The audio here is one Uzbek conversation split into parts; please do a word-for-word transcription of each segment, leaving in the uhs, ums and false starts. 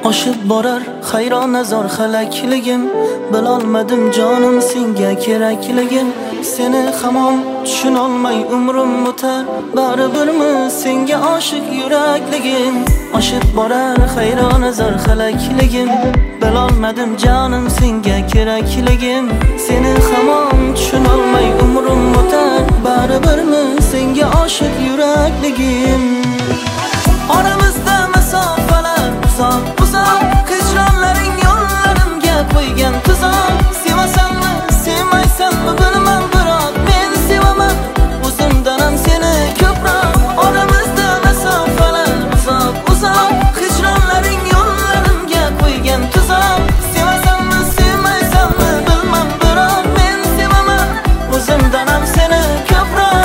Oshib borar hayron azor xalakligim, bilolmadim jonim senga kerakligim. Seni hamon tushunolmay umrim o'tar, baribirmi senga oshiq yurakligim. Oshib borar hayron azor xalakligim, bilolmadim jonim senga kerakligim. Seni hamon tushunolmay umrim o'tar, baribirmi senga oshiq yurakligim. Oramizda masofalar uzoq uzoq, hijronlaring yo'llarimga qo'ygan tuzoq. Sevasanmi, sevmaysanmi bilmam, biroq men sevaman, o'zimdan ham seni ko'proq. Oramizda masofalar uzoq uzoq, hijronlaring yo'llarimga qo'ygan tuzoq. Sevasanmi, sevmaysanmi bilmam, biroq men sevaman, o'zimdan ham seni ko'proq.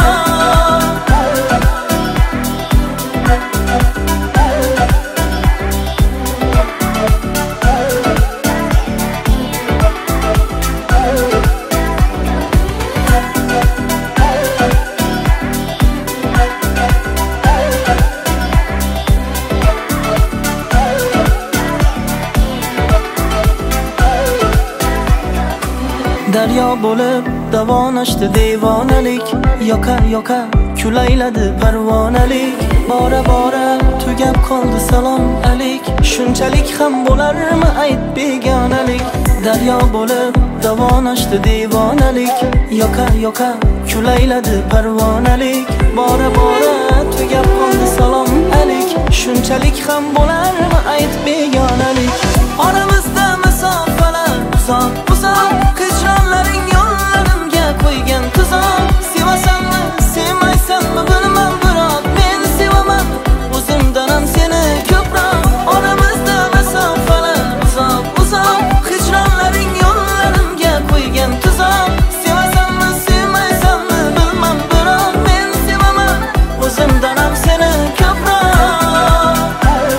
Daryo bo'lib davonashdi devonalik, yoqa yoqa kulayladi parvonalik. Bora bora tugab qoldi salom alik, shunchalik ham bo'larmi ayt begonalik. Daryo bo'lib davonashdi devonalik, yoqa yoqa kulayladi parvonalik. Bora bora tugab qoldi salom alik, shunchalik ham bo'larmi ayt begonalik. Oramizda masofalar uzoq uzoq, hijronlaring yo'llarimga qo'ygan tuzoq. Sevasanmi, sevmaysanmi bilmam, biroq men sevaman, o'zimdan ham seni ko'proq. Oramizda masofalar uzoq uzoq, hijronlaring yo'llarimga qo'ygan tuzoq. Sevasanmi, sevmaysanmi bilmam, biroq men sevaman, o'zimdan ham seni ko'proq.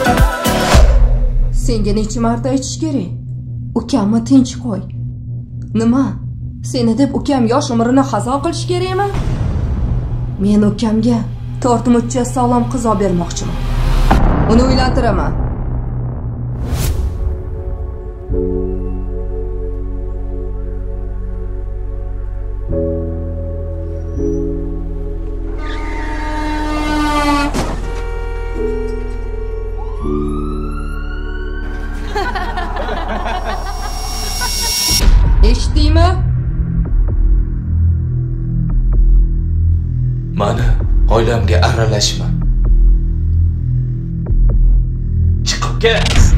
Senga necha marta aytish kerak? Ukamni tinch qo'y. Nima? Seni deb ukam yosh umrini xazo qilish kerakmi? Men ukamga tortmuchcha sog'lom qiz olib bermoqchiman. Uni uylantiraman. Eshitdingmi? Mani oilamga aralashma. Chiqib ket.